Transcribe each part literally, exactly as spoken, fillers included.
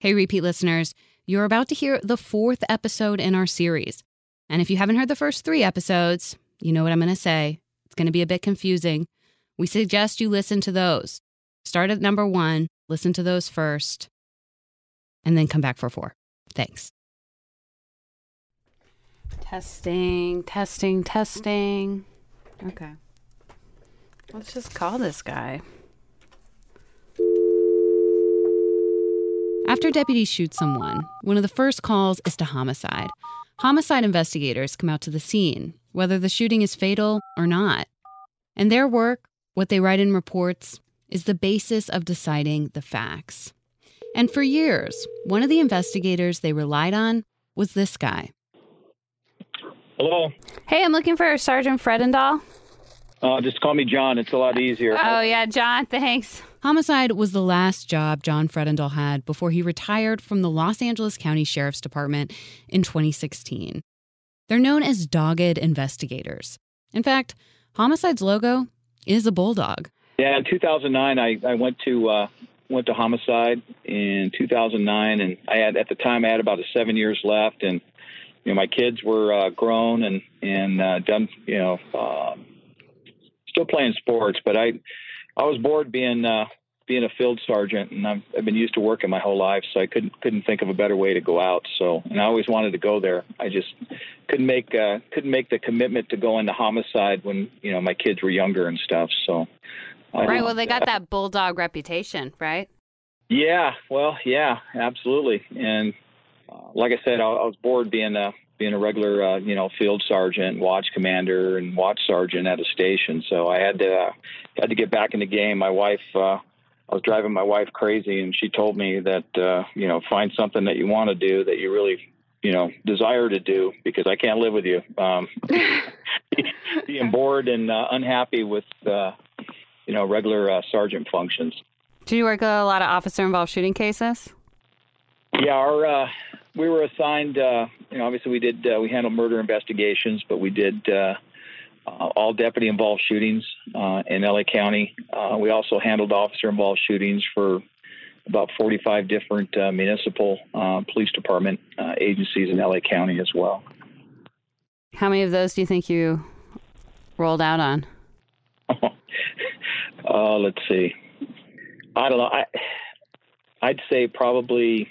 Hey, repeat listeners, you're about to hear the fourth episode in our series. And if you haven't heard the first three episodes, you know what I'm going to say. It's going to be a bit confusing. We suggest you listen to those. Start at number one, listen to those first, and then come back for four. Thanks. Testing, testing, testing. Okay. Let's just call this guy. After deputies shoot someone, one of the first calls is to homicide. Homicide investigators come out to the scene, whether the shooting is fatal or not. And their work, what they write in reports, is the basis of deciding the facts. And for years, one of the investigators they relied on was this guy. Hello. Hey, I'm looking for Sergeant Fredendahl. Uh, just call me John. It's a lot easier. Oh, yeah, John, thanks. Homicide was the last job John Fredendahl had before he retired from the Los Angeles County Sheriff's Department in twenty sixteen. They're known as dogged investigators. In fact, Homicide's logo is a bulldog. Yeah, in two thousand nine, I, I went to uh, went to Homicide in two thousand nine, and I had at the time I had about seven years left, and you know my kids were uh, grown and and uh, done, you know, uh, still playing sports, but I I was bored being uh, being a field sergeant, and I've, I've been used to working my whole life, so I couldn't couldn't think of a better way to go out. So, and I always wanted to go there. I just couldn't make uh, couldn't make the commitment to go into Homicide when you know my kids were younger and stuff. So, uh, right. Well, they got that bulldog reputation, right? Yeah. Well, yeah, absolutely. And uh, like I said, I, I was bored being a being a regular, uh, you know, field sergeant, watch commander, and watch sergeant at a station. So I had to uh, had to get back in the game. My wife, uh, I was driving my wife crazy, and she told me that uh, you know, find something that you want to do, that you really, you know, desire to do, because I can't live with you. Um, being bored and uh, unhappy with, uh, you know, regular uh, sergeant functions. Do you work a lot of officer-involved shooting cases? Yeah, our uh, we were assigned. Uh, you know, obviously we did uh, we handled murder investigations, but we did uh, uh, all deputy-involved shootings uh, in L A County. Uh, we also handled officer-involved shootings for about forty-five different uh, municipal uh, police department uh, agencies in L A County as well. How many of those do you think you rolled out on? uh, let's see. I don't know. I I'd say probably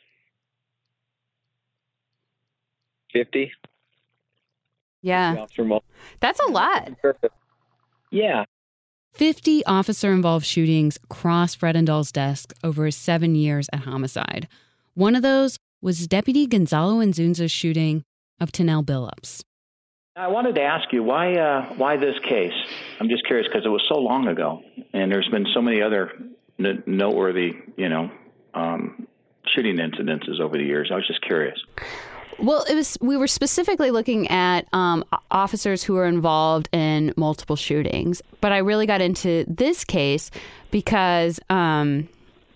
fifty. Yeah. That's a lot. Yeah. fifty officer-involved shootings crossed Fredendahl's desk over his seven years at Homicide. One of those was Deputy Gonzalo Inzunza's shooting of Tanel Billups. I wanted to ask you, why uh, why this case? I'm just curious because it was so long ago, and there's been so many other n- noteworthy, you know, um, shooting incidences over the years. I was just curious. Well, it was. We were specifically looking at um, officers who were involved in multiple shootings, but I really got into this case because um,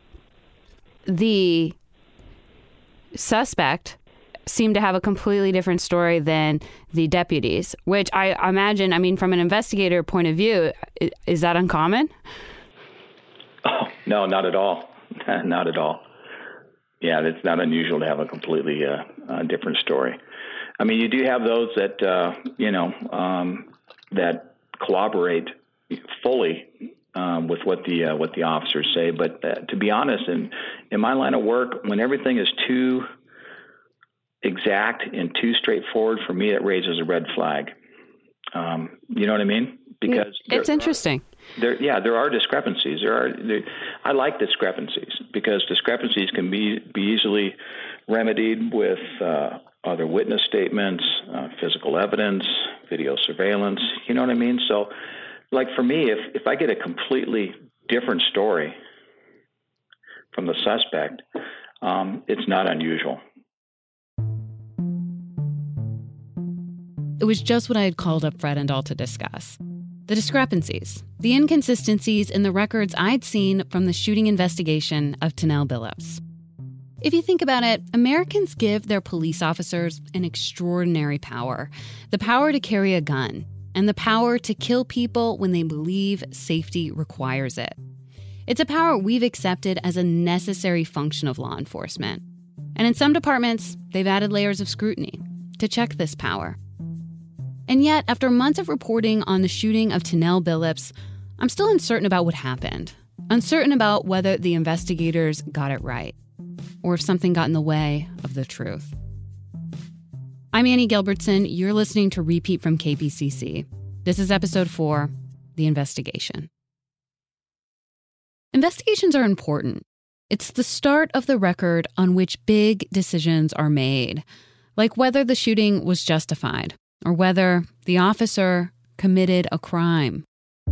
the suspect seemed to have a completely different story than the deputies, which I imagine, I mean, from an investigator point of view, is that uncommon? Oh, no, not at all. Not at all. Yeah, it's not unusual to have a completely uh, uh, different story. I mean, you do have those that, uh, you know, um, that corroborate fully um, with what the uh, what the officers say. But uh, to be honest, in, in my line of work, when everything is too exact and too straightforward, for me, it raises a red flag. Um, you know what I mean? Because it's there, interesting. There, yeah, there are discrepancies. There are. There, I like discrepancies because discrepancies can be be easily remedied with uh, other witness statements, uh, physical evidence, video surveillance. You know what I mean? So, like for me, if if I get a completely different story from the suspect, um, it's not unusual. It was just what I had called up Fredendahl to discuss. The discrepancies, the inconsistencies in the records I'd seen from the shooting investigation of Tanel Billups. If you think about it, Americans give their police officers an extraordinary power. The power to carry a gun and the power to kill people when they believe safety requires it. It's a power we've accepted as a necessary function of law enforcement. And in some departments, they've added layers of scrutiny to check this power. And yet, after months of reporting on the shooting of Tanel Billups, I'm still uncertain about what happened. Uncertain about whether the investigators got it right, or if something got in the way of the truth. I'm Annie Gilbertson. You're listening to Repeat from K P C C. This is episode four, The Investigation. Investigations are important. It's the start of the record on which big decisions are made, like whether the shooting was justified or whether the officer committed a crime.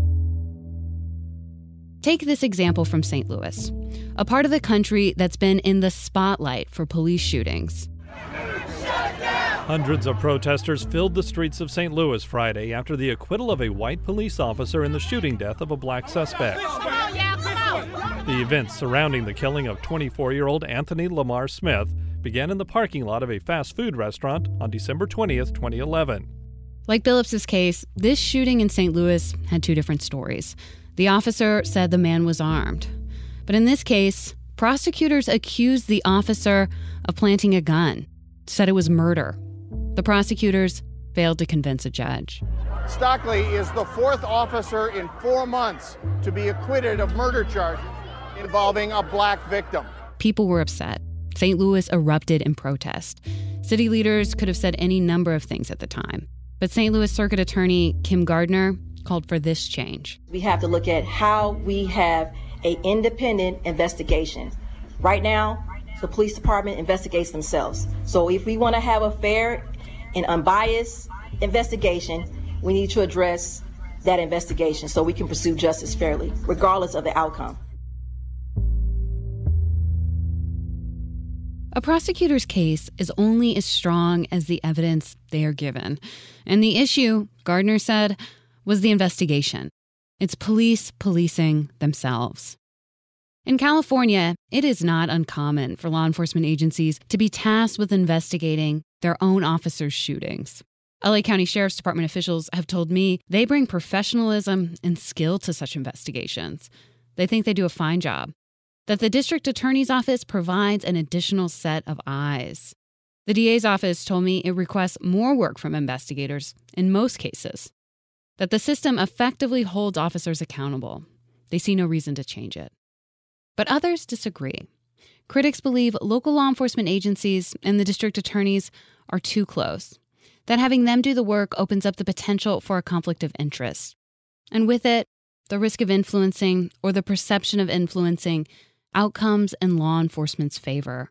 Take this example from Saint Louis, a part of the country that's been in the spotlight for police shootings. Hundreds of protesters filled the streets of Saint Louis Friday after the acquittal of a white police officer in the shooting death of a black suspect. The events surrounding the killing of twenty-four-year-old Anthony Lamar Smith began in the parking lot of a fast food restaurant on December twentieth, twenty eleven. Like Billups' case, this shooting in Saint Louis had two different stories. The officer said the man was armed. But in this case, prosecutors accused the officer of planting a gun, said it was murder. The prosecutors failed to convince a judge. Stockley is the fourth officer in four months to be acquitted of murder charges involving a black victim. People were upset. Saint Louis erupted in protest. City leaders could have said any number of things at the time. But Saint Louis Circuit Attorney Kim Gardner called for this change. We have to look at how we have an independent investigation. Right now, the police department investigates themselves. So if we want to have a fair and unbiased investigation, we need to address that investigation so we can pursue justice fairly, regardless of the outcome. A prosecutor's case is only as strong as the evidence they are given. And the issue, Gardner said, was the investigation. It's police policing themselves. In California, it is not uncommon for law enforcement agencies to be tasked with investigating their own officers' shootings. L A County Sheriff's Department officials have told me they bring professionalism and skill to such investigations. They think they do a fine job. That the district attorney's office provides an additional set of eyes. The D A's office told me it requests more work from investigators in most cases. That the system effectively holds officers accountable. They see no reason to change it. But others disagree. Critics believe local law enforcement agencies and the district attorneys are too close, that having them do the work opens up the potential for a conflict of interest. And with it, the risk of influencing or the perception of influencing outcomes in law enforcement's favor.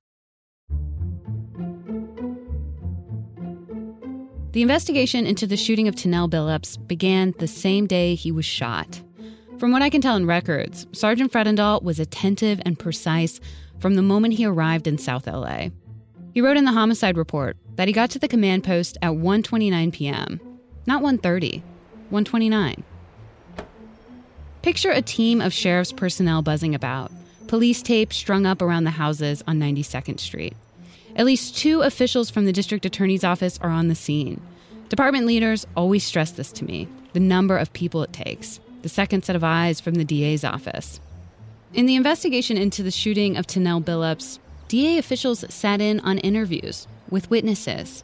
The investigation into the shooting of Tanel Billups began the same day he was shot. From what I can tell in records, Sergeant Fredendahl was attentive and precise from the moment he arrived in South L A. He wrote in the homicide report that he got to the command post at one twenty-nine p.m., not one thirty, one twenty-nine. Picture a team of sheriff's personnel buzzing about, police tape strung up around the houses on ninety-second Street. At least two officials from the district attorney's office are on the scene. Department leaders always stress this to me, the number of people it takes, the second set of eyes from the D A's office. In the investigation into the shooting of Tanel Billups, D A officials sat in on interviews with witnesses.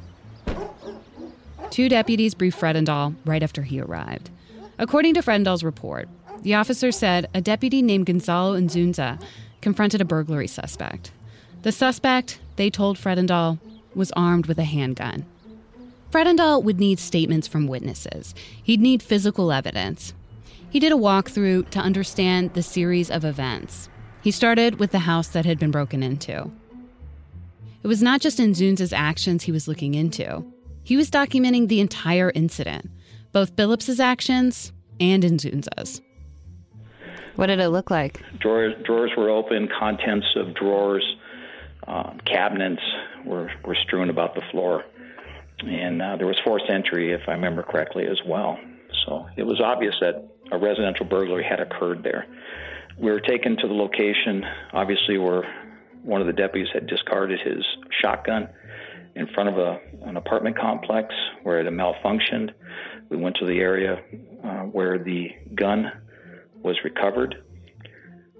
Two deputies briefed Fredendahl right after he arrived. According to Fredendahl's report, the officer said a deputy named Gonzalo Inzunza confronted a burglary suspect. The suspect, they told Fredendahl, was armed with a handgun. Fredendahl would need statements from witnesses. He'd need physical evidence. He did a walkthrough to understand the series of events. He started with the house that had been broken into. It was not just Inzunza's actions he was looking into. He was documenting the entire incident, both Billups' actions and Inzunza's. What did it look like? Drawers, drawers were open, contents of drawers, uh, cabinets were, were strewn about the floor. And uh, there was forced entry, if I remember correctly, as well. So it was obvious that a residential burglary had occurred there. We were taken to the location, obviously, where one of the deputies had discarded his shotgun in front of a, an apartment complex where it had malfunctioned. We went to the area uh, where the gun was recovered.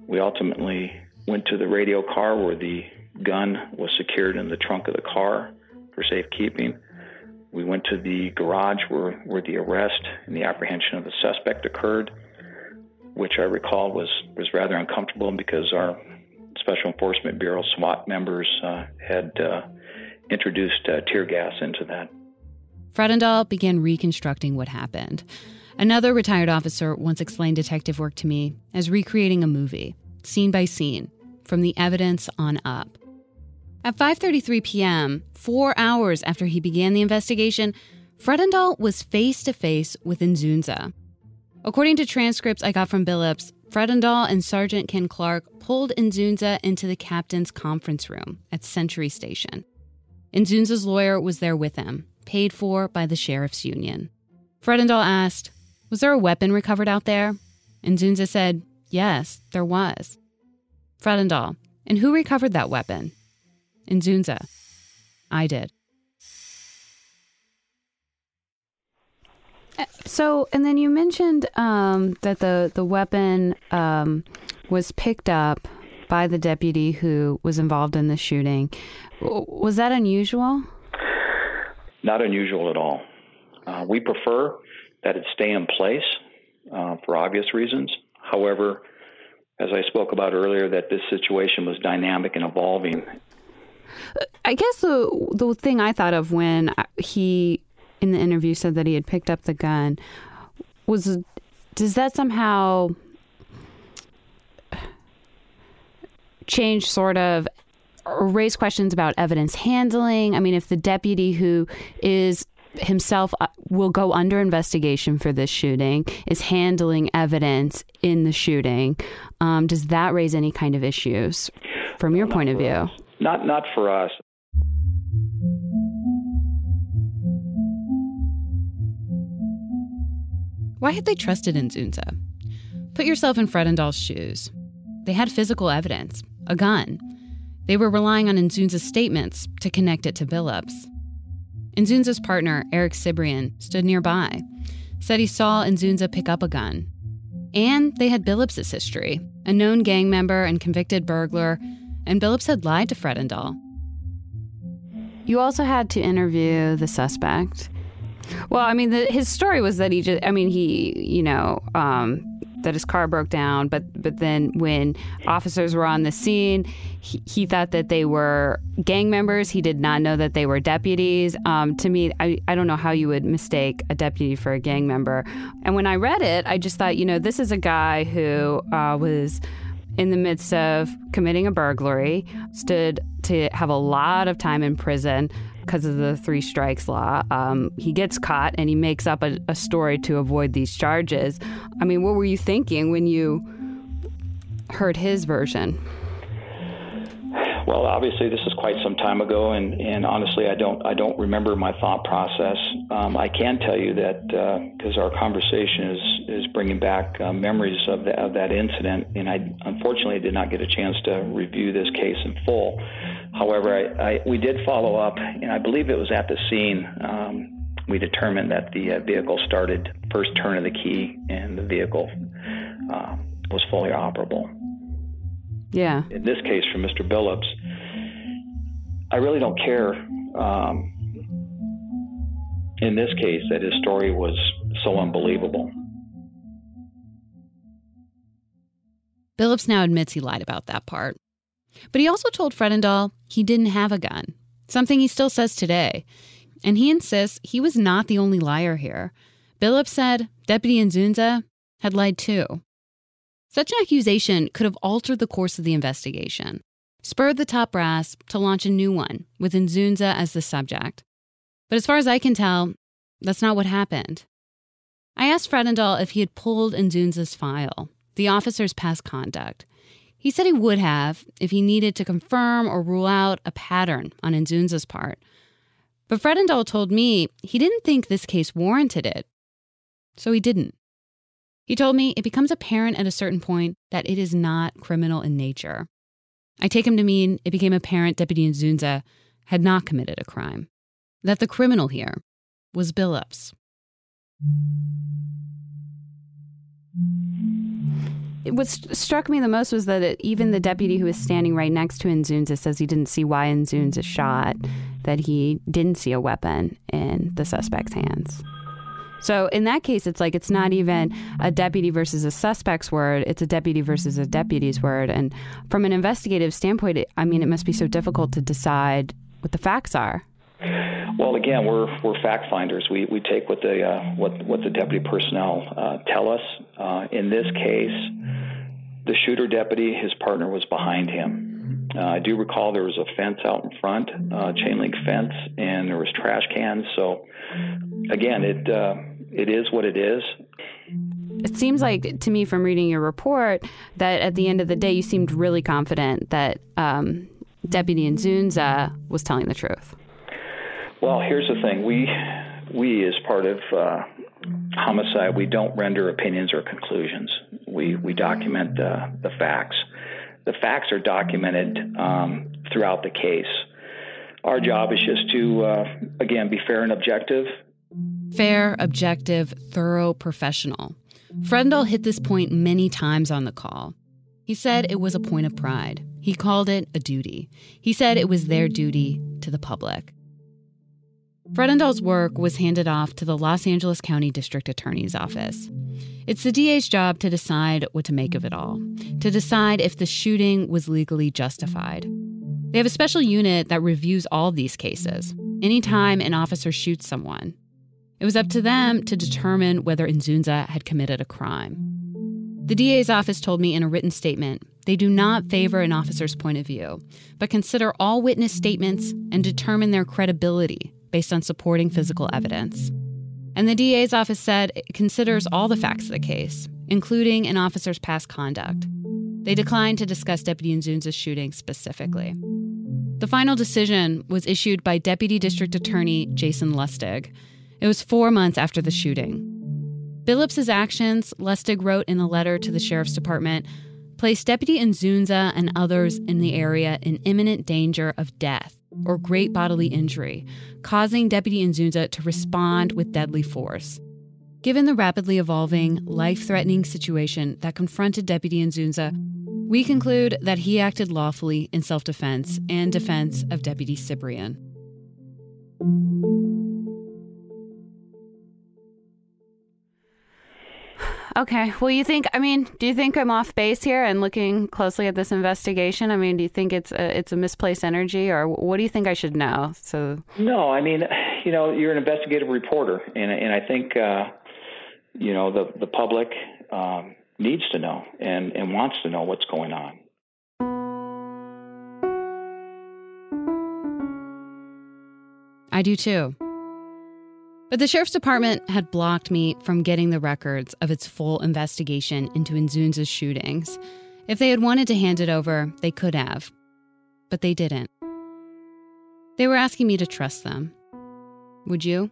We ultimately went to the radio car where the gun was secured in the trunk of the car for safekeeping. We went to the garage where, where the arrest and the apprehension of the suspect occurred, which I recall was, was rather uncomfortable because our Special Enforcement Bureau SWAT members uh, had uh, introduced uh, tear gas into that. Fredendahl began reconstructing what happened. Another retired officer once explained detective work to me as recreating a movie, scene by scene, from the evidence on up. At five thirty-three p.m., four hours after he began the investigation, Fredendahl was face-to-face with Nzunza. According to transcripts I got from Billups, Fredendahl and Sergeant Ken Clark pulled Nzunza into the captain's conference room at Century Station. Nzunza's lawyer was there with him, paid for by the sheriff's union. Fredendahl asked, "Was there a weapon recovered out there?" Nzunza said, "Yes, there was." Fredendahl, "And who recovered that weapon?" Nzunza, "I did." So, and then you mentioned um, that the, the weapon um, was picked up by the deputy who was involved in the shooting. Was that unusual? Not unusual at all. Uh, we prefer that it stay in place uh, for obvious reasons. However, as I spoke about earlier, that this situation was dynamic and evolving. I guess the the thing I thought of when he, in the interview, said that he had picked up the gun was, does that somehow change sort of, or raise questions about evidence handling? I mean, if the deputy who is himself uh, will go under investigation for this shooting is handling evidence in the shooting, um, does that raise any kind of issues from your point of view? Not not for us. Why had they trusted Nzunza? Put yourself in Fredendahl's shoes. They had physical evidence, a gun. They were relying on Nzunza's statements to connect it to Billups. Nzunza's partner, Eric Cibrian, stood nearby, said he saw Nzunza pick up a gun. And they had Billups' history, a known gang member and convicted burglar, and Billups had lied to Fredendahl. You also had to interview the suspect. Well, I mean, the, his story was that he just, I mean, he, you know, um, that his car broke down, but but then when officers were on the scene, he, he thought that they were gang members. He did not know that they were deputies. Um, to me, I, I don't know how you would mistake a deputy for a gang member. And when I read it, I just thought, you know, this is a guy who uh, was in the midst of committing a burglary, stood to have a lot of time in prison because of the three strikes law. Um, he gets caught and he makes up a, a story to avoid these charges. I mean, what were you thinking when you heard his version? Well, obviously, this is quite some time ago, and, and honestly, I don't I don't remember my thought process. Um, I can tell you that because uh, our conversation is is bringing back uh, memories of, the, of that incident, and I unfortunately did not get a chance to review this case in full. However, I, I, we did follow up, and I believe it was at the scene. Um, we determined that the uh, vehicle started first turn of the key, and the vehicle uh, was fully operable. Yeah. In this case, for Mister Billups, I really don't care. Um, in this case, that his story was so unbelievable. Billups now admits he lied about that part. But he also told Fredendahl he didn't have a gun, something he still says today. And he insists he was not the only liar here. Billups said Deputy Nzunza had lied too. Such an accusation could have altered the course of the investigation, spurred the top brass to launch a new one with Nzunza as the subject. But as far as I can tell, that's not what happened. I asked Fredendahl if he had pulled Nzunza's file, the officer's past conduct. He said he would have if he needed to confirm or rule out a pattern on Nzunza's part. But Fredendahl told me he didn't think this case warranted it, so he didn't. He told me it becomes apparent at a certain point that it is not criminal in nature. I take him to mean it became apparent Deputy Nzunza had not committed a crime, that the criminal here was Billups. what st- struck me the most was that it, even the deputy who was standing right next to Nzunza says he didn't see why Nzunza shot, that he didn't see a weapon in the suspect's hands. So in that case, it's like it's not even a deputy versus a suspect's word. It's a deputy versus a deputy's word. And from an investigative standpoint, it, I mean, it must be so difficult to decide what the facts are. Well, again, we're we're fact finders. We we take what the uh, what what the deputy personnel uh, tell us. Uh, in this case, the shooter deputy, his partner was behind him. Uh, I do recall there was a fence out in front, uh, chain link fence, and there was trash cans. So, again, it uh, it is what it is. It seems like, to me, from reading your report, that at the end of the day, you seemed really confident that um, Deputy Nzunza was telling the truth. Well, here's the thing. We, we as part of uh, homicide, we don't render opinions or conclusions. We we document the, the facts. The facts are documented um, throughout the case. Our job is just to, uh, again, be fair and objective. Fair, objective, thorough, professional. Frendl hit this point many times on the call. He said it was a point of pride. He called it a duty. He said it was their duty to the public. Fredendall's work was handed off to the Los Angeles County District Attorney's Office. It's the D A's job to decide what to make of it all, to decide if the shooting was legally justified. They have a special unit that reviews all these cases, anytime an officer shoots someone. It was up to them to determine whether Nzunza had committed a crime. The D A's office told me in a written statement they do not favor an officer's point of view, but consider all witness statements and determine their credibility based on supporting physical evidence. And the D A's office said it considers all the facts of the case, including an officer's past conduct. They declined to discuss Deputy Nzunza's shooting specifically. The final decision was issued by Deputy District Attorney Jason Lustig. It was four months after the shooting. Billips's actions, Lustig wrote in a letter to the Sheriff's Department, placed Deputy Nzunza and others in the area in imminent danger of death or great bodily injury, causing Deputy Nzunza to respond with deadly force. Given the rapidly evolving, life-threatening situation that confronted Deputy Nzunza, we conclude that he acted lawfully in self-defense and defense of Deputy Cibrian. Okay, well, you think, I mean, do you think I'm off base here and looking closely at this investigation? I mean, do you think it's a, it's a misplaced energy, or what do you think I should know? So No, I mean, you know, you're an investigative reporter, and and I think, uh, you know, the, the public um, needs to know and, and wants to know what's going on. I do too. But the Sheriff's Department had blocked me from getting the records of its full investigation into Nzunza's shootings. If they had wanted to hand it over, they could have. But they didn't. They were asking me to trust them. Would you?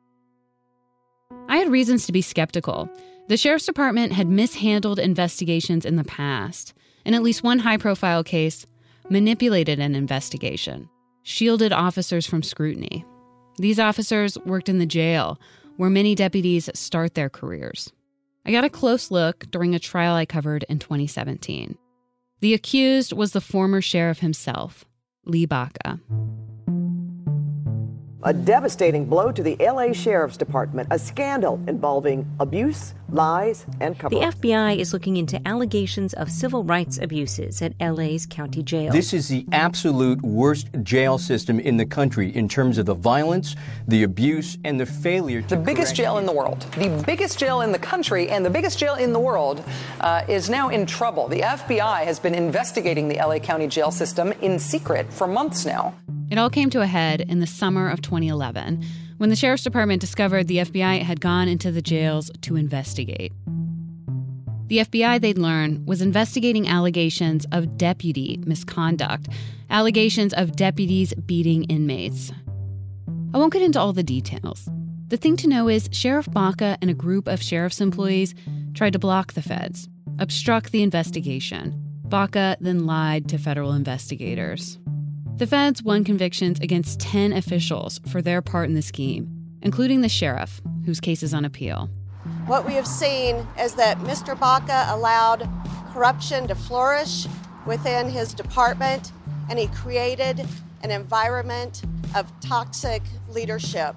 I had reasons to be skeptical. The Sheriff's Department had mishandled investigations in the past. In at least one high-profile case, manipulated an investigation, shielded officers from scrutiny. These officers worked in the jail, where many deputies start their careers. I got a close look during a trial I covered in twenty seventeen. The accused was the former sheriff himself, Lee Baca. A devastating blow to the L A Sheriff's Department, a scandal involving abuse, lies, and cover-up. The F B I is looking into allegations of civil rights abuses at L A's county jail. This is the absolute worst jail system in the country in terms of the violence, the abuse, and the failure to The biggest jail in the world, the biggest jail in the country, and the biggest jail in the world uh, is now in trouble. The F B I has been investigating the L A County jail system in secret for months now. It all came to a head in the summer of twenty eleven, when the Sheriff's Department discovered the F B I had gone into the jails to investigate. The F B I, they'd learn, was investigating allegations of deputy misconduct, allegations of deputies beating inmates. I won't get into all the details. The thing to know is Sheriff Baca and a group of sheriff's employees tried to block the feds, obstruct the investigation. Baca then lied to federal investigators. The feds won convictions against ten officials for their part in the scheme, including the sheriff, whose case is on appeal. What we have seen is that Mister Baca allowed corruption to flourish within his department, and he created an environment of toxic leadership.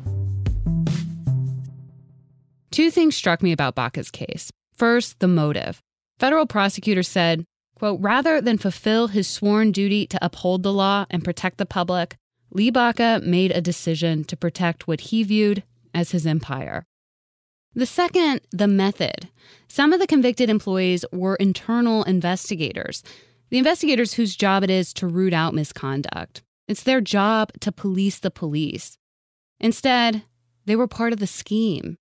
Two things struck me about Baca's case. First, the motive. Federal prosecutors said, quote, rather than fulfill his sworn duty to uphold the law and protect the public, Lee Baca made a decision to protect what he viewed as his empire. The second, the method. Some of the convicted employees were internal investigators, the investigators whose job it is to root out misconduct. It's their job to police the police. Instead, they were part of the scheme.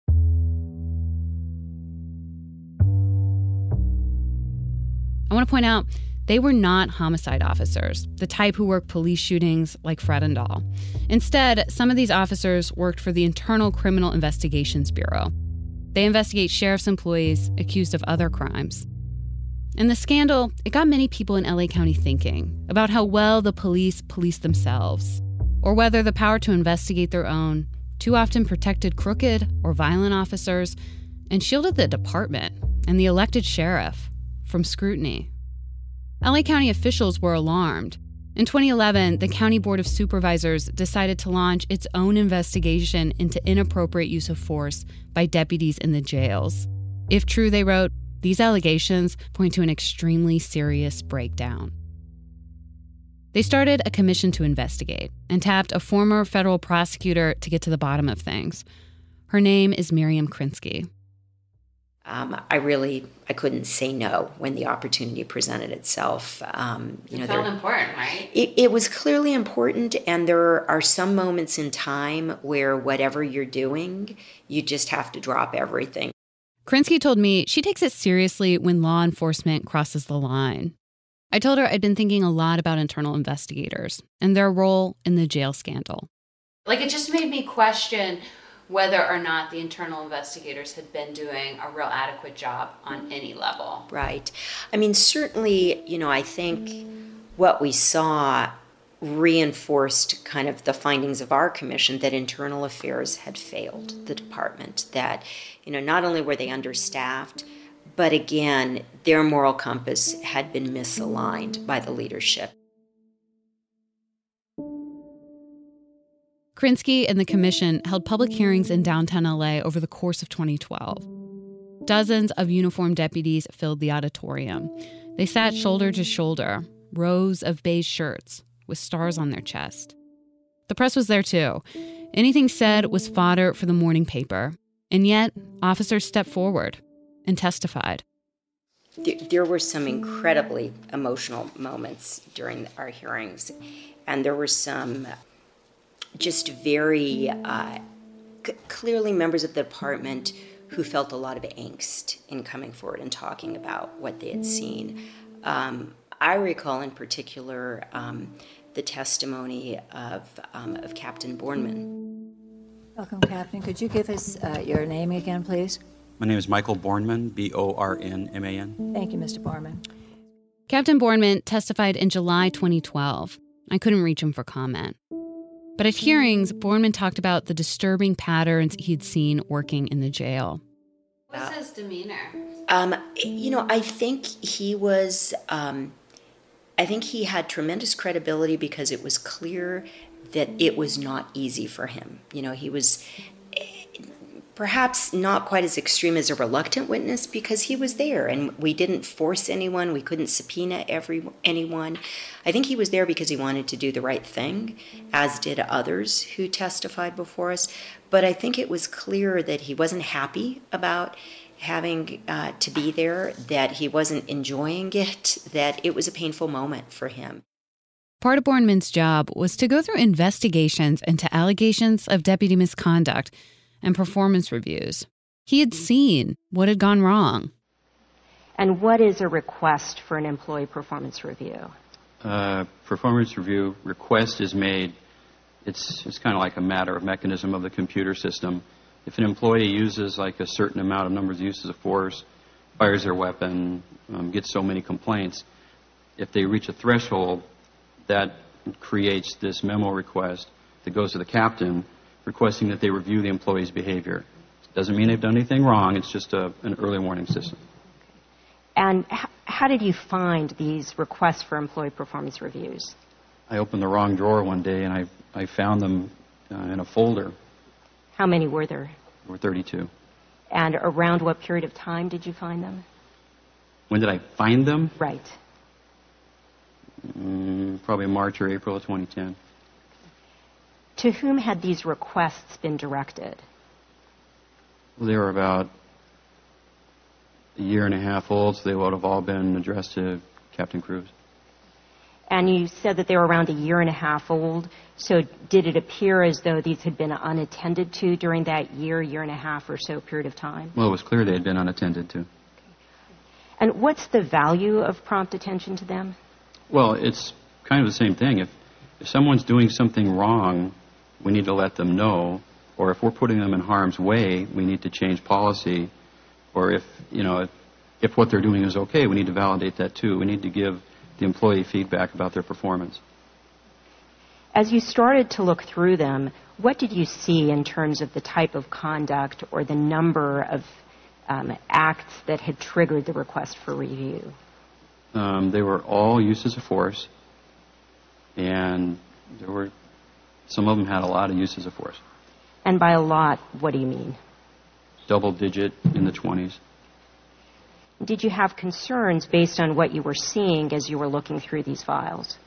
I want to point out, they were not homicide officers, the type who work police shootings like Fredendahl. Instead, some of these officers worked for the Internal Criminal Investigations Bureau. They investigate sheriff's employees accused of other crimes. And the scandal, it got many people in L A County thinking about how well the police police themselves, or whether the power to investigate their own too often protected crooked or violent officers and shielded the department and the elected sheriff from scrutiny. L A County officials were alarmed. In twenty eleven, the County Board of Supervisors decided to launch its own investigation into inappropriate use of force by deputies in the jails. If true, they wrote, these allegations point to an extremely serious breakdown. They started a commission to investigate and tapped a former federal prosecutor to get to the bottom of things. Her name is Miriam Krinsky. Um, I really, I couldn't say no when the opportunity presented itself. Um, you know, it felt there, important, right? It, it was clearly important, and there are some moments in time where whatever you're doing, you just have to drop everything. Krinsky told me she takes it seriously when law enforcement crosses the line. I told her I'd been thinking a lot about internal investigators and their role in the jail scandal. Like, it just made me question whether or not the internal investigators had been doing a real adequate job on any level. Right. I mean, certainly, you know, I think what we saw reinforced kind of the findings of our commission that internal affairs had failed the department, that, you know, not only were they understaffed, but again, their moral compass had been misaligned by the leadership. Krinsky and the commission held public hearings in downtown L A over the course of twenty twelve. Dozens of uniformed deputies filled the auditorium. They sat shoulder to shoulder, rows of beige shirts with stars on their chest. The press was there too. Anything said was fodder for the morning paper. And yet, officers stepped forward and testified. There, there were some incredibly emotional moments during our hearings, and there were some just very uh, c- clearly members of the department who felt a lot of angst in coming forward and talking about what they had seen. Um, I recall in particular um, the testimony of, um, of Captain Bornman. Welcome, Captain. Could you give us uh, your name again, please? My name is Michael Bornman, B O R N M A N. Thank you, Mister Bornman. Captain Bornman testified in July twenty twelve. I couldn't reach him for comment. But at hearings, Bornman talked about the disturbing patterns he'd seen working in the jail. What's his demeanor? Um, you know, I think he was, um, I think he had tremendous credibility because it was clear that it was not easy for him. You know, he was perhaps not quite as extreme as a reluctant witness because he was there and we didn't force anyone. We couldn't subpoena every anyone. I think he was there because he wanted to do the right thing, as did others who testified before us. But I think it was clear that he wasn't happy about having uh, to be there, that he wasn't enjoying it, that it was a painful moment for him. Part of Bornman's job was to go through investigations into allegations of deputy misconduct and performance reviews. He had seen what had gone wrong. And what is a request for an employee performance review? Uh, performance review request is made. It's it's kind of like a matter of mechanism of the computer system. If an employee uses like a certain amount of numbers of uses of force, fires their weapon, um, gets so many complaints, if they reach a threshold, that creates this memo request that goes to the captain requesting that they review the employee's behavior. Doesn't mean they've done anything wrong. It's just a, an early warning system. And h- how did you find these requests for employee performance reviews? I opened the wrong drawer one day, and I, I found them uh, in a folder. How many were there? There were thirty-two. And around what period of time did you find them? When did I find them? Right. Mm, probably March or April of twenty ten. To whom had these requests been directed? Well, they were about a year and a half old, so they would have all been addressed to Captain Cruz. And you said that they were around a year and a half old. So did it appear as though these had been unattended to during that year, year and a half or so period of time? Well, it was clear they had been unattended to. And what's the value of prompt attention to them? Well, it's kind of the same thing. If, if someone's doing something wrong, we need to let them know. Or if we're putting them in harm's way, we need to change policy. Or if, you know, if, if what they're doing is okay, we need to validate that too. We need to give the employee feedback about their performance. As you started to look through them, what did you see in terms of the type of conduct or the number of um, acts that had triggered the request for review? Um, they were all uses of force, and there were some of them had a lot of uses of force. And by a lot, what do you mean? Double digit in the twenties. Did you have concerns based on what you were seeing as you were looking through these files?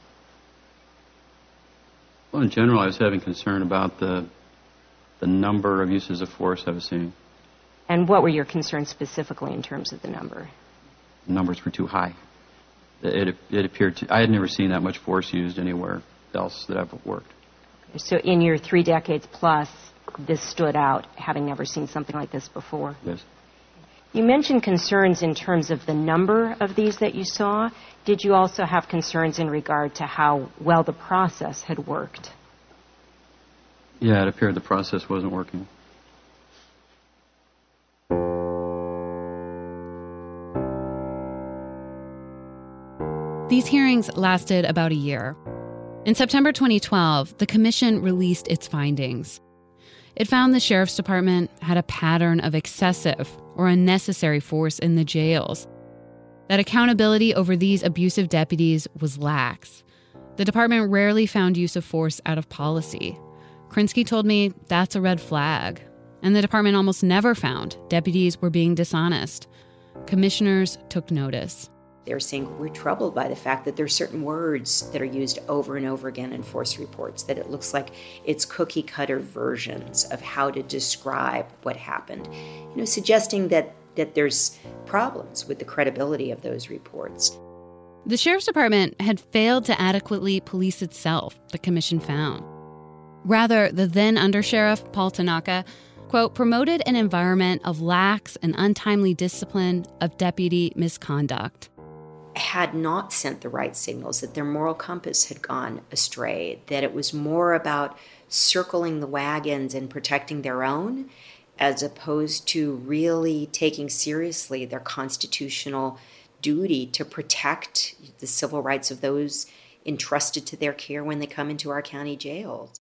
Well, in general, I was having concern about the the number of uses of force I was seeing. And what were your concerns specifically in terms of the number? The numbers were too high. It, it, it appeared to, I had never seen that much force used anywhere else that I've worked. So in your three decades plus, this stood out, having never seen something like this before? Yes. You mentioned concerns in terms of the number of these that you saw. Did you also have concerns in regard to how well the process had worked? Yeah, it appeared the process wasn't working. These hearings lasted about a year. In September twenty twelve, the commission released its findings. It found the sheriff's department had a pattern of excessive or unnecessary force in the jails, that accountability over these abusive deputies was lax. The department rarely found use of force out of policy. Krinsky told me that's a red flag. And the department almost never found deputies were being dishonest. Commissioners took notice. They're saying we're troubled by the fact that there are certain words that are used over and over again in force reports, that it looks like it's cookie cutter versions of how to describe what happened, you know, suggesting that, that there's problems with the credibility of those reports. The sheriff's department had failed to adequately police itself, the commission found. Rather, the then undersheriff, Paul Tanaka, quote, promoted an environment of lax and untimely discipline of deputy misconduct. Had not sent the right signals, that their moral compass had gone astray, that it was more about circling the wagons and protecting their own, as opposed to really taking seriously their constitutional duty to protect the civil rights of those entrusted to their care when they come into our county jails.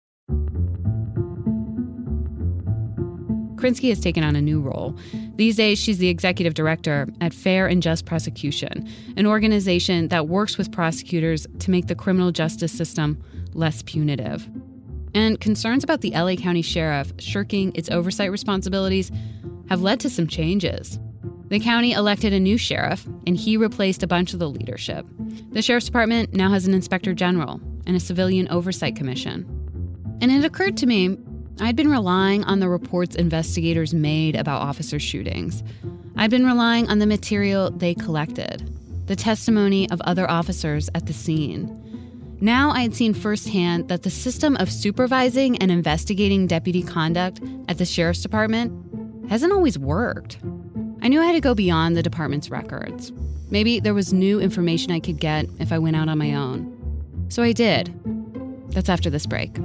Krinsky has taken on a new role. These days, she's the executive director at Fair and Just Prosecution, an organization that works with prosecutors to make the criminal justice system less punitive. And concerns about the L A County Sheriff shirking its oversight responsibilities have led to some changes. The county elected a new sheriff, and he replaced a bunch of the leadership. The Sheriff's Department now has an inspector general and a civilian oversight commission. And it occurred to me, I'd been relying on the reports investigators made about officer shootings. I'd been relying on the material they collected, the testimony of other officers at the scene. Now I had seen firsthand that the system of supervising and investigating deputy conduct at the Sheriff's Department hasn't always worked. I knew I had to go beyond the department's records. Maybe there was new information I could get if I went out on my own. So I did. That's after this break.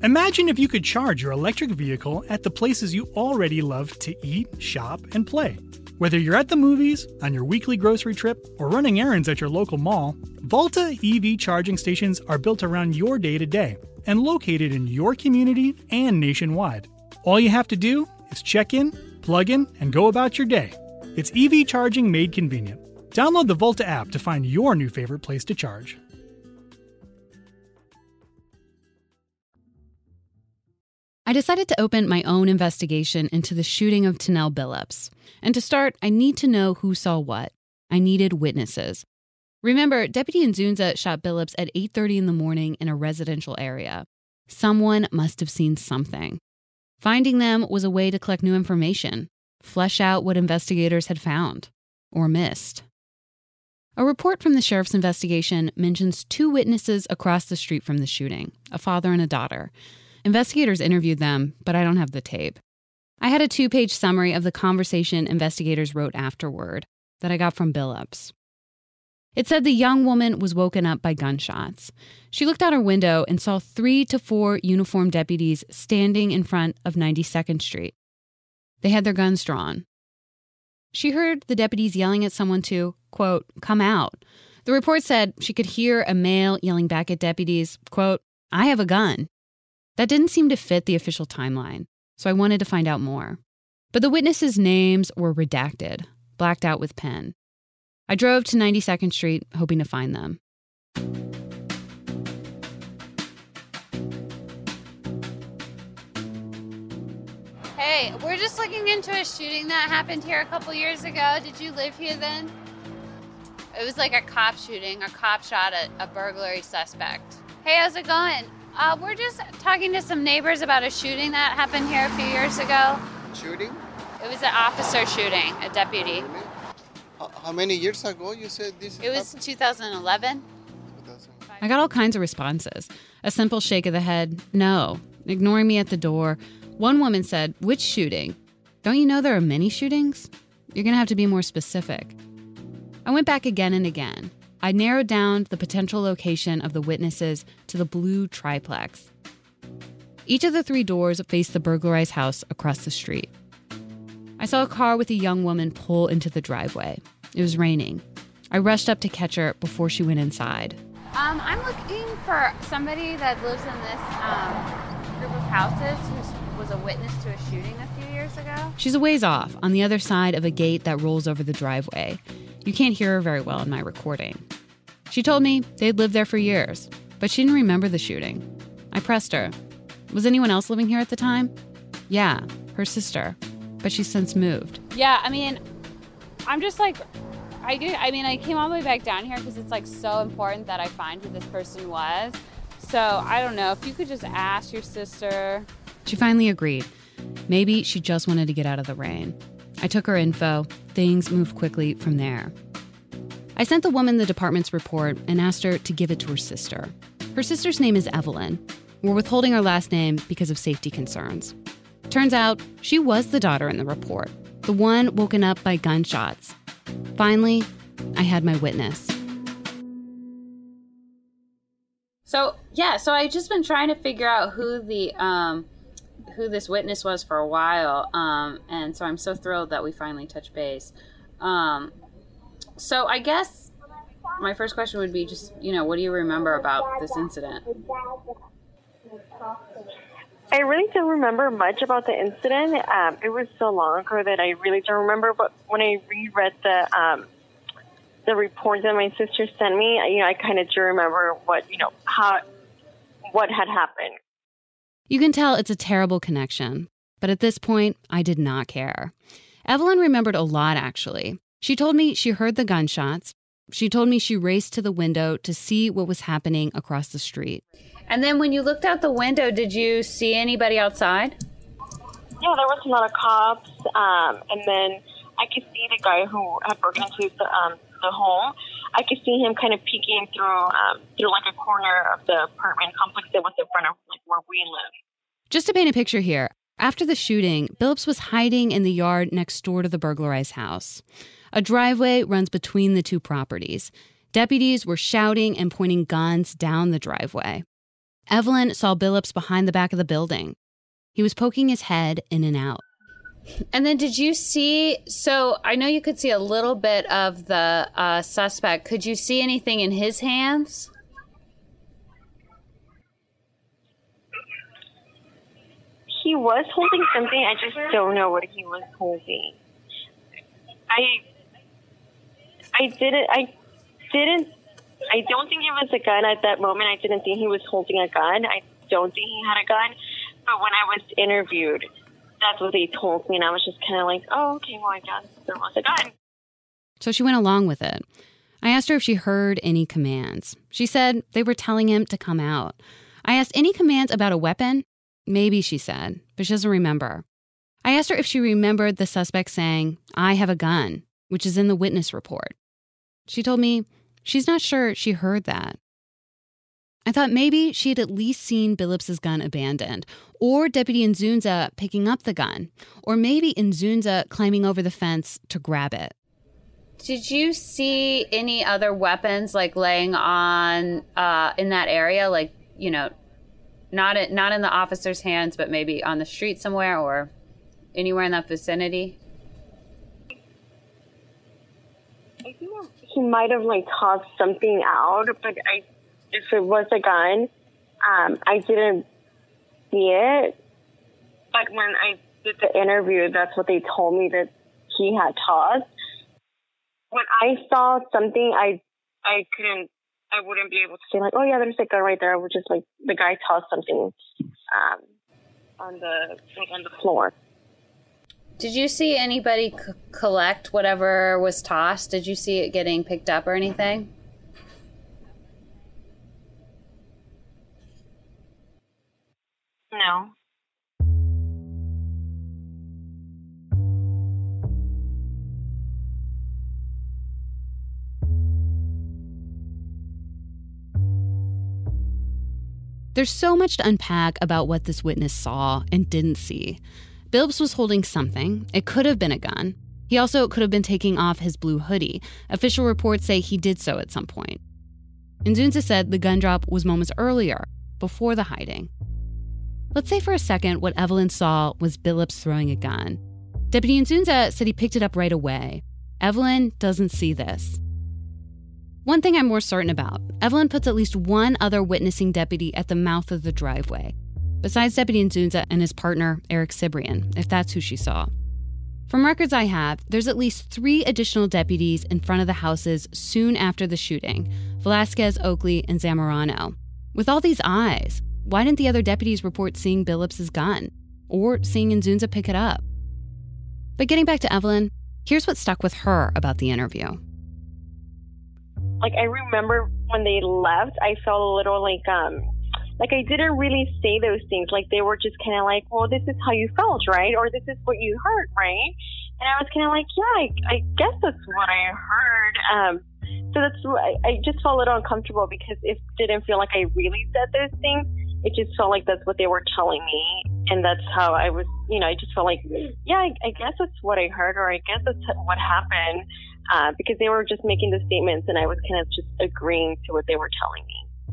Imagine if you could charge your electric vehicle at the places you already love to eat, shop, and play. Whether you're at the movies, on your weekly grocery trip, or running errands at your local mall, Volta E V charging stations are built around your day-to-day and located in your community and nationwide. All you have to do is check in, plug in, and go about your day. It's E V charging made convenient. Download the Volta app to find your new favorite place to charge. I decided to open my own investigation into the shooting of Tennell Billups. And to start, I need to know who saw what. I needed witnesses. Remember, Deputy Nzunza shot Billups at eight thirty in the morning in a residential area. Someone must have seen something. Finding them was a way to collect new information, flesh out what investigators had found or missed. A report from the sheriff's investigation mentions two witnesses across the street from the shooting, a father and a daughter. Investigators interviewed them, but I don't have the tape. I had a two-page summary of the conversation investigators wrote afterward that I got from Billups. It said the young woman was woken up by gunshots. She looked out her window and saw three to four uniformed deputies standing in front of ninety-second Street. They had their guns drawn. She heard the deputies yelling at someone to, quote, come out. The report said she could hear a male yelling back at deputies, quote, I have a gun. That didn't seem to fit the official timeline, so I wanted to find out more. But the witnesses' names were redacted, blacked out with pen. I drove to ninety-second Street, hoping to find them. Hey, we're just looking into a shooting that happened here a couple years ago. Did you live here then? It was like a cop shooting. A cop shot a, a burglary suspect. Hey, how's it going? Uh, we're just talking to some neighbors about a shooting that happened here a few years ago. Shooting? It was an officer shooting, a deputy. Really? How, how many years ago you said this? It was two thousand eleven. I got all kinds of responses. A simple shake of the head, no. Ignoring me at the door. One woman said, which shooting? Don't you know there are many shootings? You're going to have to be more specific. I went back again and again. I narrowed down the potential location of the witnesses to the blue triplex. Each of the three doors faced the burglarized house across the street. I saw a car with a young woman pull into the driveway. It was raining. I rushed up to catch her before she went inside. Um, I'm looking for somebody that lives in this um, group of houses who was a witness to a shooting a few years ago. She's a ways off, on the other side of a gate that rolls over the driveway. You can't hear her very well in my recording. She told me they'd lived there for years, but she didn't remember the shooting. I pressed her. Was anyone else living here at the time? Yeah, her sister, but she's since moved. Yeah, I mean, I'm just like, I do. I mean, I came all the way back down here because it's like so important that I find who this person was. So I don't know if you could just ask your sister. She finally agreed. Maybe she just wanted to get out of the rain. I took her info. Things moved quickly from there. I sent the woman the department's report and asked her to give it to her sister. Her sister's name is Evelyn. We're withholding her last name because of safety concerns. Turns out she was the daughter in the report, the one woken up by gunshots. Finally, I had my witness. So, yeah, so I just been trying to figure out who the um, who this witness was for a while, um, and so I'm so thrilled that we finally touched base. Um, so I guess my first question would be just, you know, what do you remember about this incident? I really don't remember much about the incident. Um, it was so long ago that I really don't remember, but when I reread the um, the report that my sister sent me, you know, I kind of do remember what, you know, how, what had happened. You can tell it's a terrible connection, but at this point, I did not care. Evelyn remembered a lot, actually. She told me she heard the gunshots. She told me she raced to the window to see what was happening across the street. And then when you looked out the window, did you see anybody outside? Yeah, there was a lot of cops, um, and then I could see the guy who had broken into the, um, the home. I could see him kind of peeking through um, through like a corner of the apartment complex that was in front of like where we live. Just to paint a picture here, after the shooting, Billups was hiding in the yard next door to the burglarized house. A driveway runs between the two properties. Deputies were shouting and pointing guns down the driveway. Evelyn saw Billups behind the back of the building. He was poking his head in and out. And then did you see, so I know you could see a little bit of the uh, suspect. Could you see anything in his hands? He was holding something. I just don't know what he was holding. I, I didn't, I didn't, I don't think it was a gun at that moment. I didn't think he was holding a gun. I don't think he had a gun. But when I was interviewed, that's what they told me. And I was just kind of like, oh, okay, well, I guess there was a gun. So she went along with it. I asked her if she heard any commands. She said they were telling him to come out. I asked any commands about a weapon. Maybe, she said, but she doesn't remember. I asked her if she remembered the suspect saying, I have a gun, which is in the witness report. She told me she's not sure she heard that. I thought maybe she had at least seen Billups' gun abandoned, or Deputy Nzunza picking up the gun, or maybe Nzunza climbing over the fence to grab it. Did you see any other weapons like laying on uh, in that area, like, you know, Not in, not in the officer's hands, but maybe on the street somewhere or anywhere in that vicinity? I think he might have like tossed something out, but I, if it was a gun, um, I didn't see it. But when I did the interview, that's what they told me that he had tossed. When I saw something, I I couldn't. I wouldn't be able to say like, oh yeah, there's a gun right there. I would just like the guy tossed something um, on the like on the floor. Did you see anybody c- collect whatever was tossed? Did you see it getting picked up or anything? No. There's so much to unpack about what this witness saw and didn't see. Billups was holding something. It could have been a gun. He also could have been taking off his blue hoodie. Official reports say he did so at some point. Nzunza said the gun drop was moments earlier, before the hiding. Let's say for a second what Evelyn saw was Billups throwing a gun. Deputy Nzunza said he picked it up right away. Evelyn doesn't see this. One thing I'm more certain about, Evelyn puts at least one other witnessing deputy at the mouth of the driveway, besides Deputy Nzunza and his partner, Eric Cibrian, if that's who she saw. From records I have, there's at least three additional deputies in front of the houses soon after the shooting, Velasquez, Oakley, and Zamorano. With all these eyes, why didn't the other deputies report seeing Billups' gun, or seeing Nzunza pick it up? But getting back to Evelyn, here's what stuck with her about the interview. Like, I remember when they left, I felt a little like, um, like I didn't really say those things. Like, they were just kind of like, well, this is how you felt, right? Or this is what you heard, right? And I was kind of like, yeah, I, I guess that's what I heard. Um, so that's, I, I just felt a little uncomfortable because it didn't feel like I really said those things. It just felt like that's what they were telling me. And that's how I was, you know, I just felt like, yeah, I, I guess that's what I heard, or I guess that's what happened. Uh, because they were just making the statements and I was kind of just agreeing to what they were telling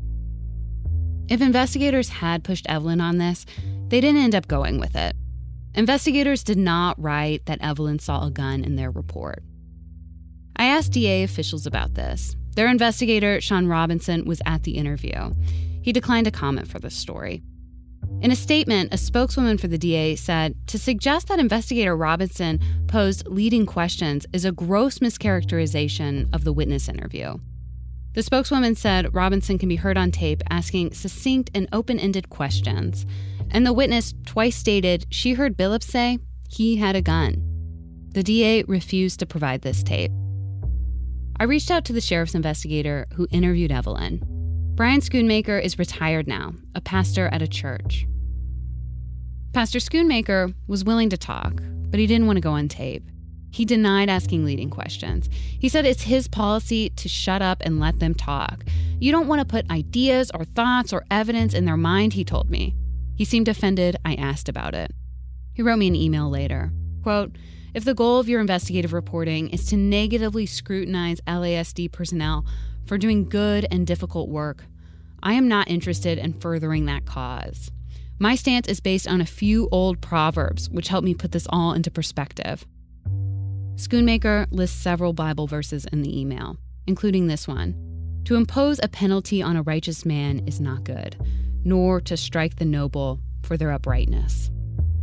me. If investigators had pushed Evelyn on this, they didn't end up going with it. Investigators did not write that Evelyn saw a gun in their report. I asked D A officials about this. Their investigator, Sean Robinson, was at the interview. He declined to comment for this story. In a statement, a spokeswoman for the D A said to suggest that investigator Robinson posed leading questions is a gross mischaracterization of the witness interview. The spokeswoman said Robinson can be heard on tape asking succinct and open-ended questions, and the witness twice stated she heard Billups say he had a gun. The D A refused to provide this tape. I reached out to the sheriff's investigator who interviewed Evelyn. Brian Schoonmaker is retired now, a pastor at a church. Pastor Schoonmaker was willing to talk, but he didn't want to go on tape. He denied asking leading questions. He said it's his policy to shut up and let them talk. You don't want to put ideas or thoughts or evidence in their mind, he told me. He seemed offended I asked about it. He wrote me an email later. Quote, if the goal of your investigative reporting is to negatively scrutinize L A S D personnel for doing good and difficult work, I am not interested in furthering that cause. My stance is based on a few old proverbs, which help me put this all into perspective. Schoonmaker lists several Bible verses in the email, including this one. To impose a penalty on a righteous man is not good, nor to strike the noble for their uprightness.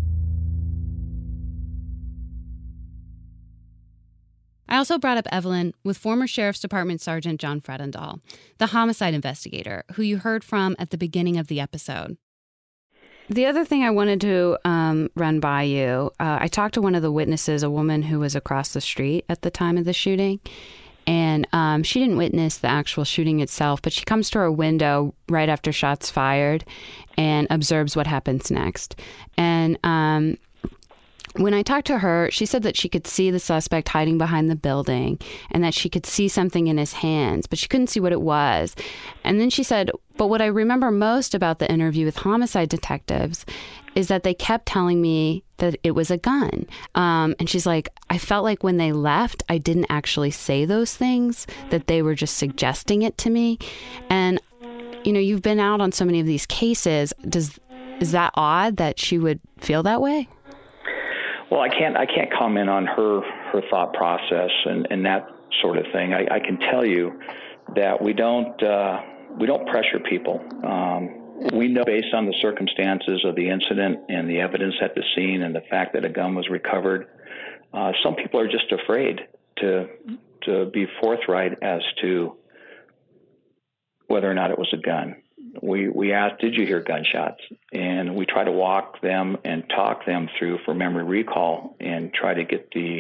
I also brought up Evelyn with former Sheriff's Department Sergeant John Fredendahl, the homicide investigator who you heard from at the beginning of the episode. The other thing I wanted to um, run by you, uh, I talked to one of the witnesses, a woman who was across the street at the time of the shooting, and um, she didn't witness the actual shooting itself, but she comes to her window right after shots fired and observes what happens next. And um, when I talked to her, she said that she could see the suspect hiding behind the building and that she could see something in his hands, but she couldn't see what it was. And then she said, but what I remember most about the interview with homicide detectives is that they kept telling me that it was a gun. Um, and she's like, I felt like when they left, I didn't actually say those things, that they were just suggesting it to me. And, you know, you've been out on so many of these cases. Does is that odd that she would feel that way? Well, I can't I can't comment on her her thought process and, and that sort of thing. I, I can tell you that we don't uh, we don't pressure people. Um, we know based on the circumstances of the incident and the evidence at the scene and the fact that a gun was recovered, uh, some people are just afraid to to be forthright as to whether or not it was a gun. We we asked, did you hear gunshots? And we try to walk them and talk them through for memory recall and try to get the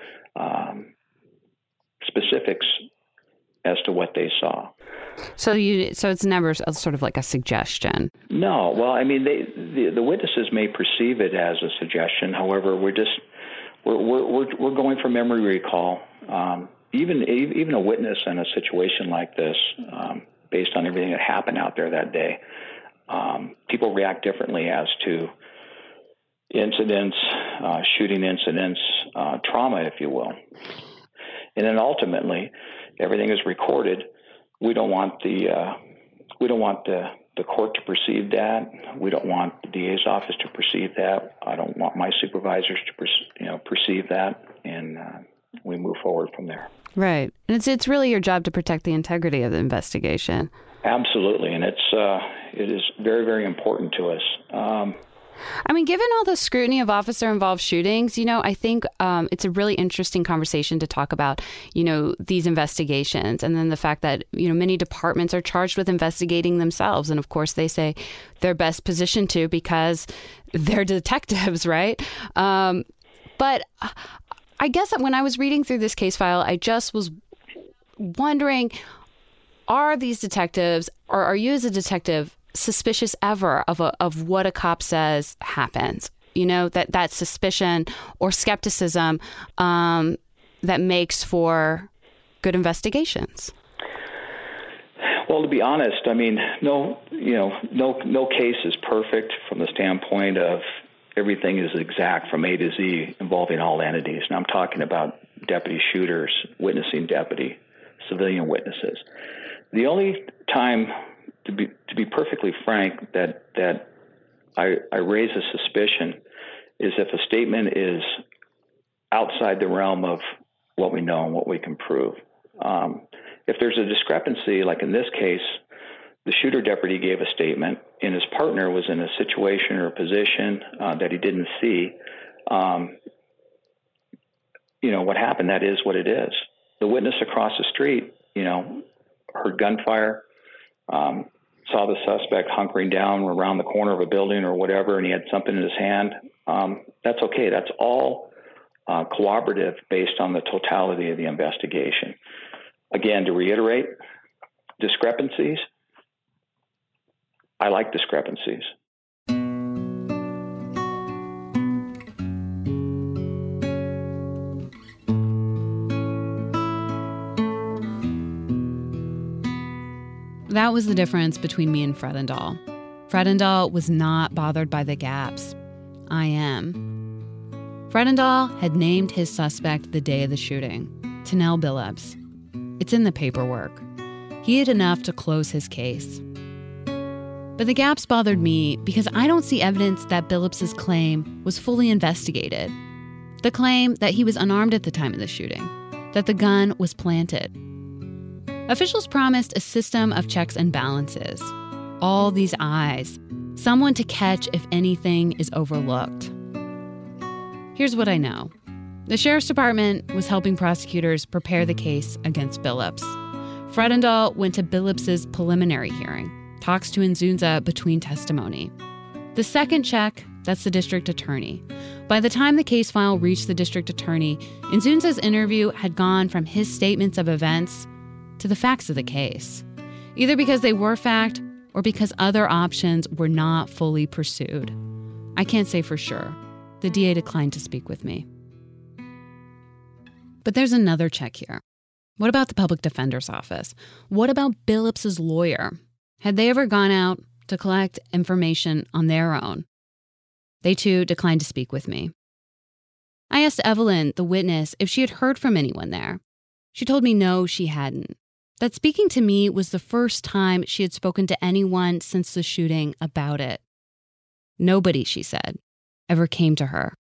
um, specifics as to what they saw. So you so it's never sort of like a suggestion. No, well, I mean, they the, the witnesses may perceive it as a suggestion. However, we're just we're we're we're, we're going for memory recall. Um, even even a witness in a situation like this. Um, based on everything that happened out there that day. Um, people react differently as to incidents, uh, shooting incidents, uh, trauma, if you will. And then ultimately, everything is recorded. We don't want the uh, we don't want the, the court to perceive that. We don't want the D A's office to perceive that. I don't want my supervisors to per, you know perceive that, and uh, we move forward from there. Right. And it's it's really your job to protect the integrity of the investigation. Absolutely. And it's uh, it is very, very important to us. Um, I mean, given all the scrutiny of officer-involved shootings, you know, I think um, it's a really interesting conversation to talk about, you know, these investigations. And then the fact that, you know, many departments are charged with investigating themselves. And of course, they say they're best positioned to because they're detectives, right? Um, but I guess when I was reading through this case file, I just was wondering, are these detectives, or are you as a detective, suspicious ever of a, of what a cop says happens? You know, that, that suspicion or skepticism um, that makes for good investigations. Well, to be honest, I mean, no, you know, no, no case is perfect from the standpoint of everything is exact from A to Z involving all entities. And I'm talking about deputy shooters, witnessing deputy, civilian witnesses. The only time, to be to be perfectly frank, that that I, I raise a suspicion is if a statement is outside the realm of what we know and what we can prove. Um, if there's a discrepancy, like in this case, the shooter deputy gave a statement and his partner was in a situation or a position uh, that he didn't see. Um, you know, what happened, that is what it is. The witness across the street, you know, heard gunfire, um, saw the suspect hunkering down around the corner of a building or whatever, and he had something in his hand. Um, that's okay. That's all uh, cooperative based on the totality of the investigation. Again, to reiterate, discrepancies, I like discrepancies. That was the difference between me and Fredendahl. Fredendahl was not bothered by the gaps. I am. Fredendahl had named his suspect the day of the shooting, Tennell Billups. It's in the paperwork. He had enough to close his case. But the gaps bothered me because I don't see evidence that Billups's claim was fully investigated. The claim that he was unarmed at the time of the shooting, that the gun was planted. Officials promised a system of checks and balances, all these eyes, someone to catch if anything is overlooked. Here's what I know. The Sheriff's Department was helping prosecutors prepare the case against Billups. Fredendahl went to Billups's preliminary hearing, talks to Nzunza between testimony. The second check, that's the district attorney. By the time the case file reached the district attorney, Nzunza's interview had gone from his statements of events to the facts of the case, either because they were fact or because other options were not fully pursued. I can't say for sure. The D A declined to speak with me. But there's another check here. What about the public defender's office? What about Billups's lawyer? Had they ever gone out to collect information on their own? They too declined to speak with me. I asked Evelyn, the witness, if she had heard from anyone there. She told me no, she hadn't. That speaking to me was the first time she had spoken to anyone since the shooting about it. Nobody, she said, ever came to her.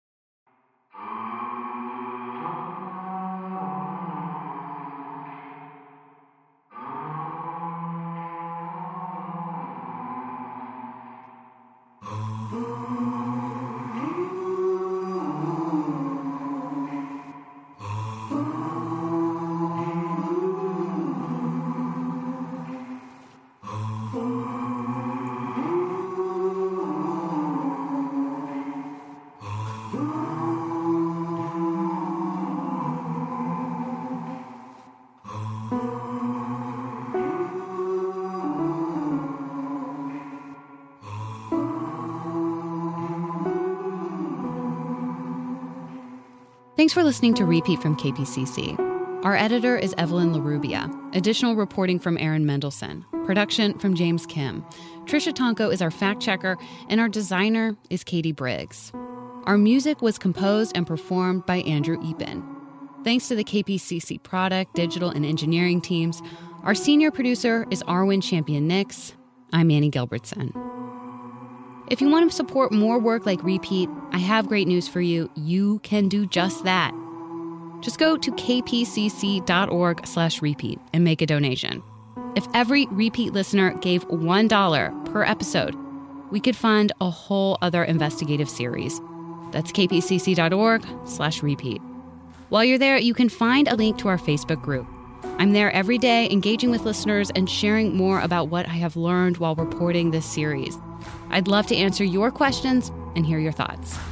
Thanks for listening to Repeat from K P C C. Our editor is Evelyn LaRubia. Additional reporting from Aaron Mendelson. Production from James Kim. Trisha Tonko is our fact-checker, and our designer is Katie Briggs. Our music was composed and performed by Andrew Eapen. Thanks to the K P C C product, digital, and engineering teams. Our senior producer is Arwen Champion-Nix. I'm Annie Gilbertson. If you want to support more work like Repeat, I have great news for you. You can do just that. Just go to kpcc.org slash repeat and make a donation. If every Repeat listener gave one dollar per episode, we could fund a whole other investigative series. That's kpcc.org slash repeat. While you're there, you can find a link to our Facebook group. I'm there every day engaging with listeners and sharing more about what I have learned while reporting this series. I'd love to answer your questions and hear your thoughts.